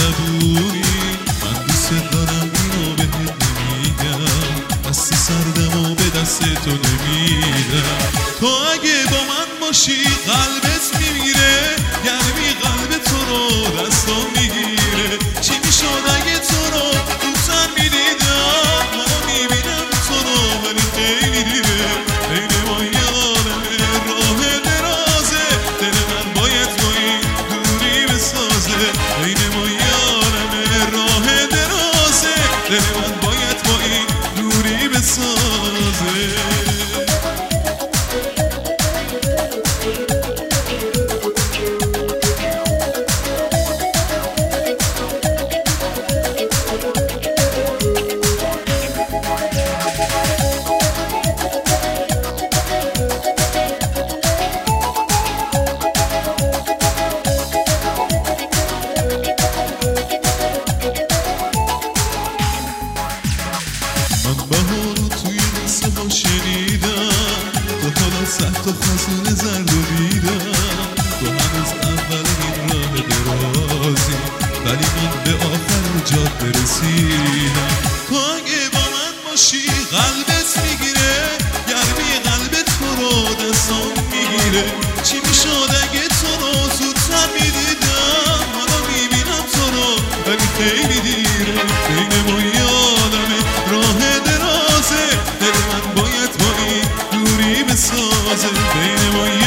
زبونی من دوست دارم اینو بهت نمیگم دست سردم و به دست تو نمیدم تو اگه با من باشی قلبت میمیره گرمی قلب تو رو دستم میگیره چی میشد اگه تو رو دوستم میدیدم منو میبینم تو رو ولی خیلی دیره بین ما یادمه راه درازه دل من باید با این دوری بسازه بین ما یادمه راه درازه دل من باید با این دوری بسازه من بهارو توی قصه ها شنیدم تو حالا صد تا خزانه زرد و دیدم تو هنوز اول این راه درازی ولی من به آخر جاده رسیدم تو اگه با من باشی قلبت میگیره گرمی قلبت تو رو دستم میگیره چی میشد اگه تو رو زودتر میدیدم حالا میبینم تو رو ولی خیلی دیره بین ما یادمه راه درازه دل من باید با این دوری بسازه بین ما